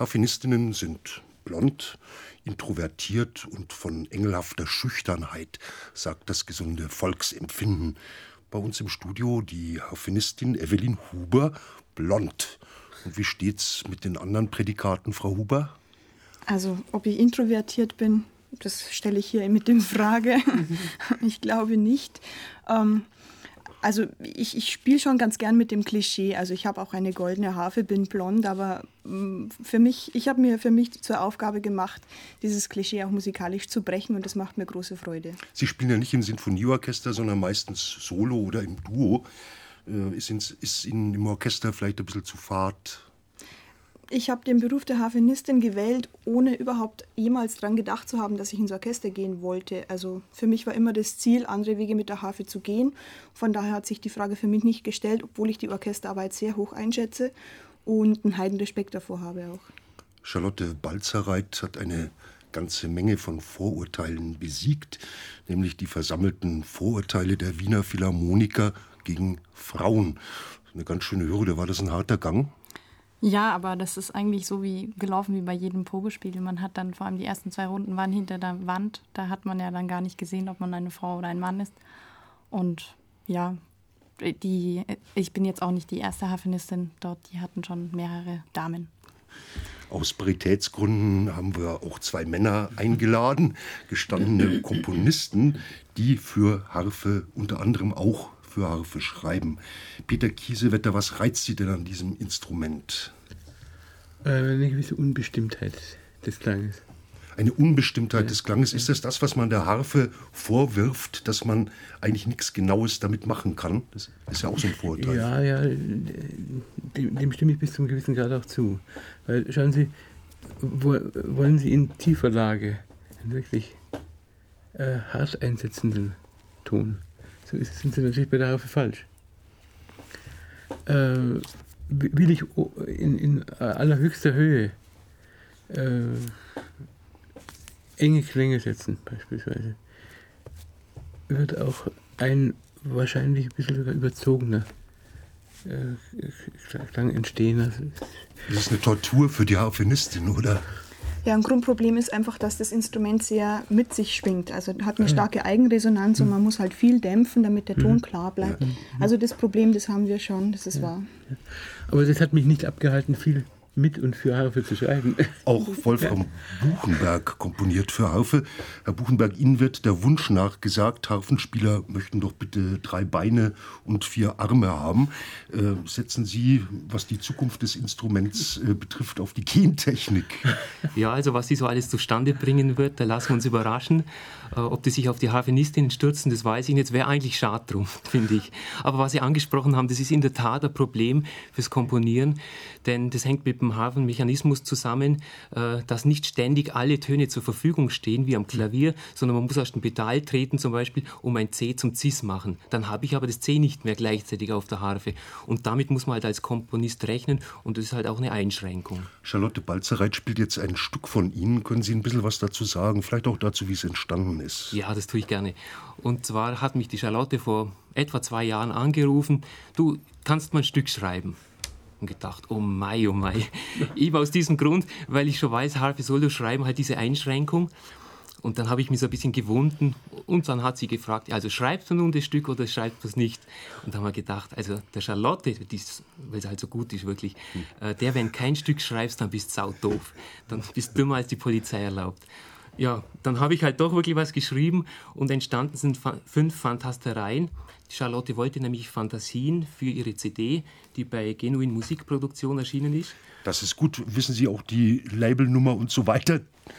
Harfenistinnen sind blond, introvertiert und von engelhafter Schüchternheit, sagt das gesunde Volksempfinden. Bei uns im Studio die Harfenistin Evelyn Huber, blond. Und wie steht's mit den anderen Prädikaten, Frau Huber? Also, ob ich introvertiert bin, das stelle ich hier mit in Frage. Ich glaube nicht. Also ich spiele schon ganz gern mit dem Klischee. Also ich habe auch eine goldene Harfe, bin blond, aber ich habe mir für mich zur Aufgabe gemacht, dieses Klischee auch musikalisch zu brechen, und das macht mir große Freude. Sie spielen ja nicht im Sinfonieorchester, sondern meistens solo oder im Duo. Ist Ihnen im Orchester vielleicht ein bisschen zu fad? Ich habe den Beruf der Harfenistin gewählt, ohne überhaupt jemals daran gedacht zu haben, dass ich ins Orchester gehen wollte. Also für mich war immer das Ziel, andere Wege mit der Harfe zu gehen. Von daher hat sich die Frage für mich nicht gestellt, obwohl ich die Orchesterarbeit sehr hoch einschätze und einen Heidenrespekt davor habe auch. Charlotte Baltzereit hat eine ganze Menge von Vorurteilen besiegt, nämlich die versammelten Vorurteile der Wiener Philharmoniker gegen Frauen. Eine ganz schöne Hürde. War das ein harter Gang? Ja, aber das ist eigentlich so gelaufen wie bei jedem Probespiel. Man hat dann vor allem die ersten 2 Runden waren hinter der Wand. Da hat man ja dann gar nicht gesehen, ob man eine Frau oder ein Mann ist. Und ja, ich bin jetzt auch nicht die erste Harfenistin dort. Die hatten schon mehrere Damen. Aus Paritätsgründen haben wir auch 2 Männer eingeladen, gestandene Komponisten, die für Harfe, unter anderem auch für Harfe schreiben. Peter Kiesewetter, was reizt Sie denn an diesem Instrument? Eine gewisse Unbestimmtheit des Klanges. Eine Unbestimmtheit des Klanges. Ist das, was man der Harfe vorwirft, dass man eigentlich nichts Genaues damit machen kann? Das ist ja auch so ein Vorurteil. Ja, dem stimme ich bis zum gewissen Grad auch zu. Weil, schauen Sie, wollen Sie in tiefer Lage einen wirklich hart einsetzenden Ton, so sind Sie natürlich bei der Harfe falsch. Will ich in allerhöchster Höhe enge Klänge setzen, beispielsweise, wird auch ein wahrscheinlich ein bisschen sogar überzogener Klang entstehen. Also, das ist eine Tortur für die Harfenistin, oder? Ja, ein Grundproblem ist einfach, dass das Instrument sehr mit sich schwingt. Also hat eine starke Eigenresonanz und man muss halt viel dämpfen, damit der Ton klar bleibt. Also das Problem, das haben wir schon, das ist wahr. Aber das hat mich nicht abgehalten, viel mit und für Harfe zu schreiben. Auch Wolfram Buchenberg komponiert für Harfe. Herr Buchenberg, Ihnen wird der Wunsch nachgesagt, Harfenspieler möchten doch bitte 3 Beine und 4 Arme haben. Setzen Sie, was die Zukunft des Instruments betrifft, auf die Gentechnik? Ja, also was sie so alles zustande bringen wird, da lassen wir uns überraschen. Ob die sich auf die Harfenistinnen stürzen, das weiß ich nicht. Es wäre eigentlich schade drum, finde ich. Aber was Sie angesprochen haben, das ist in der Tat ein Problem fürs Komponieren, denn das hängt mit dem Harfenmechanismus zusammen, dass nicht ständig alle Töne zur Verfügung stehen, wie am Klavier, sondern man muss erst ein Pedal treten, zum Beispiel, um ein C zum Cis machen. Dann habe ich aber das C nicht mehr gleichzeitig auf der Harfe. Und damit muss man halt als Komponist rechnen und das ist halt auch eine Einschränkung. Charlotte Baltzereit spielt jetzt ein Stück von Ihnen. Können Sie ein bisschen was dazu sagen? Vielleicht auch dazu, wie es entstanden ist. Ja, das tue ich gerne. Und zwar hat mich die Charlotte vor etwa 2 Jahren angerufen. Du kannst mal ein Stück schreiben. Und gedacht, oh Mai, oh Mai. Eben aus diesem Grund, weil ich schon weiß, Harfe Solo schreiben hat diese Einschränkung. Und dann habe ich mich so ein bisschen gewunden. Und dann hat sie gefragt, also schreibst du nun das Stück oder schreibst du es nicht? Und dann haben wir gedacht, also der Charlotte, weil sie halt so gut ist wirklich, wenn kein Stück schreibst, dann bist du saudoof. Dann bist du dümmer, als die Polizei erlaubt. Ja, dann habe ich halt doch wirklich was geschrieben und entstanden sind 5 Fantastereien. Die Charlotte wollte nämlich Fantasien für ihre CD, die bei Genuin Musikproduktion erschienen ist. Das ist gut. Wissen Sie auch die Labelnummer und so weiter?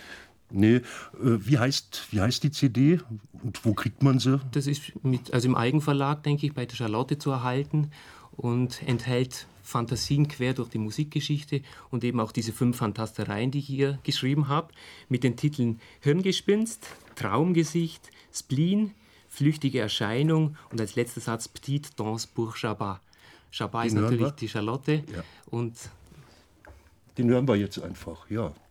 Nee. Wie heißt die CD und wo kriegt man sie? Das ist im Eigenverlag, denke ich, bei der Charlotte zu erhalten und enthält Fantasien quer durch die Musikgeschichte und eben auch diese 5 Fantastereien, die ich hier geschrieben habe, mit den Titeln Hirngespinst, Traumgesicht, Spleen, Flüchtige Erscheinung und als letzter Satz Petite Danse pour Chabat. Chabat ist natürlich die Charlotte. Ja. Und den hören wir jetzt einfach, ja.